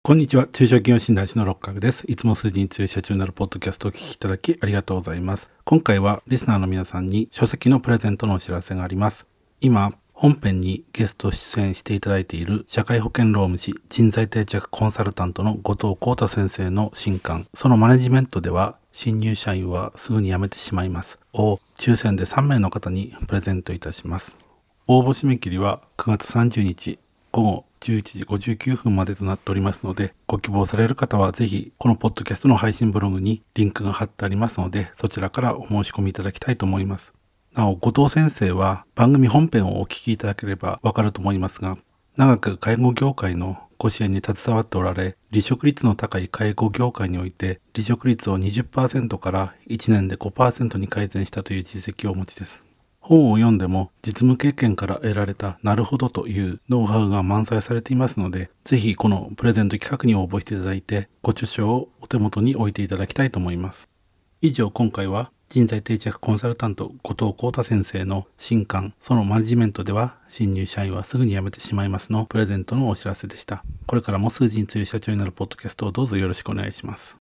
こんにちは。中小企業診断士の六角です。いつも数字に強い社長になるポッドキャストをお聞きいただきありがとうございます。今回はリスナーの皆さんに書籍のプレゼントのお知らせがあります。今、本編にゲスト出演していただいている社会保険労務士人材定着コンサルタントの後藤光太先生の新刊、そのマネジメントでは新入社員はすぐに辞めてしまいますを抽選で3名の方にプレゼントいたします。応募締め切りは9月30日午後11時59分までとなっておりますので、ご希望される方はぜひこのポッドキャストの配信ブログにリンクが貼ってありますので、そちらからお申し込みいただきたいと思います。なお、後藤先生は番組本編をお聞きいただければわかると思いますが、長く介護業界のご支援に携わっておられ、離職率の高い介護業界において離職率を 20% から1年で 5% に改善したという実績をお持ちです。本を読んでも実務経験から得られたなるほどというノウハウが満載されていますので、ぜひこのプレゼント企画に応募していただいてご著書をお手元に置いていただきたいと思います。以上、今回は人材定着コンサルタント後藤光太先生の新刊、そのマネジメントでは新入社員はすぐに辞めてしまいますのプレゼントのお知らせでした。これからも数字に強い社長になるポッドキャストをどうぞよろしくお願いします。